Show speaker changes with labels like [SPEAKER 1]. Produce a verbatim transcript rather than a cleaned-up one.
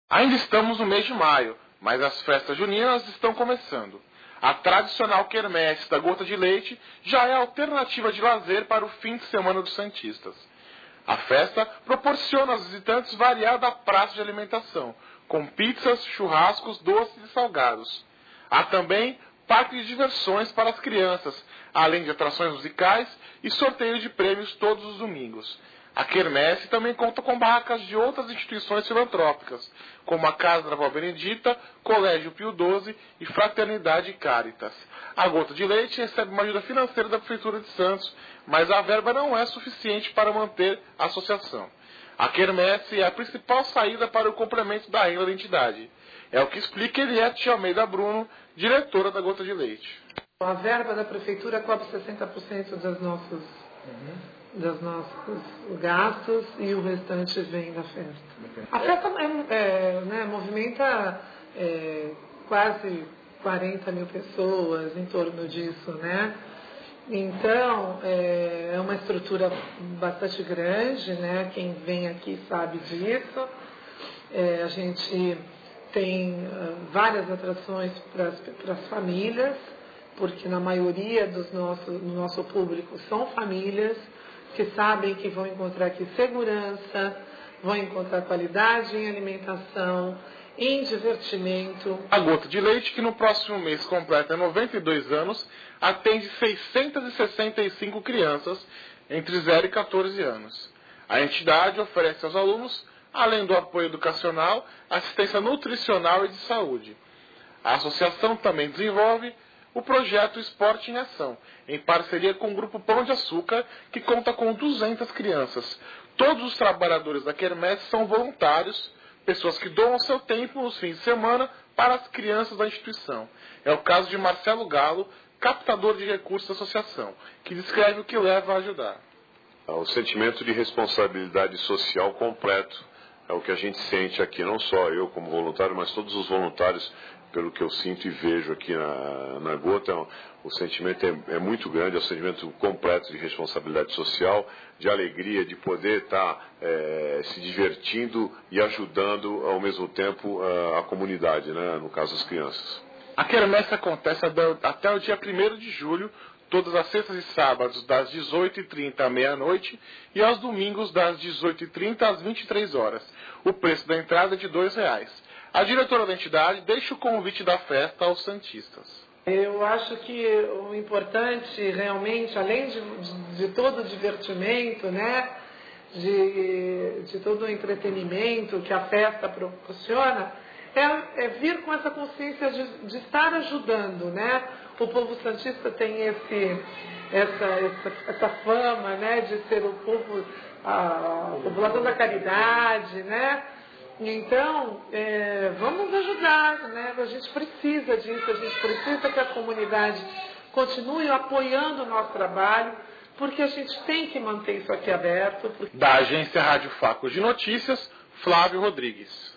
[SPEAKER 1] Ainda estamos no mês de maio, mas as festas juninas estão começando. A tradicional quermesse da Gota de Leite já é a alternativa de lazer para o fim de semana dos santistas. A festa proporciona aos visitantes variada praça de alimentação, com pizzas, churrascos, doces e salgados. Há também parque de diversões para as crianças, além de atrações musicais e sorteio de prêmios todos os domingos. A quermesse também conta com barracas de outras instituições filantrópicas, como a Casa da Vó Benedita, Colégio Pio doze e Fraternidade Caritas. A Gota de Leite recebe uma ajuda financeira da Prefeitura de Santos, mas a verba não é suficiente para manter a associação. A quermesse é a principal saída para o complemento da renda da entidade. É o que explica Eliette Almeida Bruno, diretora da Gota de Leite.
[SPEAKER 2] A verba da Prefeitura cobre sessenta por cento dos nossos... Uhum. dos nossos gastos e o restante vem da festa. A festa é, é, né, movimenta é, quase quarenta mil pessoas em torno disso, né? Então, é, é uma estrutura bastante grande, né? Quem vem aqui sabe disso. É, a gente tem uh, várias atrações para as famílias, porque na maioria dos nossos, do nosso público são famílias que sabem que vão encontrar aqui segurança, vão encontrar qualidade em alimentação, em divertimento.
[SPEAKER 1] A Gota de Leite, que no próximo mês completa noventa e dois anos, atende seiscentas e sessenta e cinco crianças entre zero e quatorze anos. A entidade oferece aos alunos, além do apoio educacional, assistência nutricional e de saúde. A associação também desenvolve o projeto Esporte em Ação, em parceria com o Grupo Pão de Açúcar, que conta com duzentas crianças. Todos os trabalhadores da quermesse são voluntários, pessoas que doam seu tempo nos fins de semana para as crianças da instituição. É o caso de Marcelo Galo, captador de recursos da associação, que descreve o que leva a ajudar.
[SPEAKER 3] O sentimento de responsabilidade social completo é o que a gente sente aqui, não só eu como voluntário, mas todos os voluntários, pelo que eu sinto e vejo aqui na, na Gota. O sentimento é, é muito grande, é um sentimento completo de responsabilidade social, de alegria, de poder estar é, se divertindo e ajudando ao mesmo tempo a, a comunidade, né? No caso as crianças.
[SPEAKER 1] A quermesse acontece até o dia primeiro de julho, todas as sextas e sábados, das dezoito e trinta à meia-noite, e aos domingos, das dezoito e trinta às vinte e três horas. O preço da entrada é de dois reais. A diretora da entidade deixa o convite da festa aos santistas.
[SPEAKER 2] Eu acho que o importante, realmente, além de, de, de todo o divertimento, né, de, de todo o entretenimento que a festa proporciona, é, é vir com essa consciência de, de estar ajudando, né? O povo santista tem esse, essa, essa, essa fama, né, de ser o povo, a, a população da caridade, né? Então, é, vamos ajudar, né? A gente precisa disso, a gente precisa que a comunidade continue apoiando o nosso trabalho, porque a gente tem que manter isso aqui aberto. Porque...
[SPEAKER 1] Da agência Rádio Facos de Notícias, Flávio Rodrigues.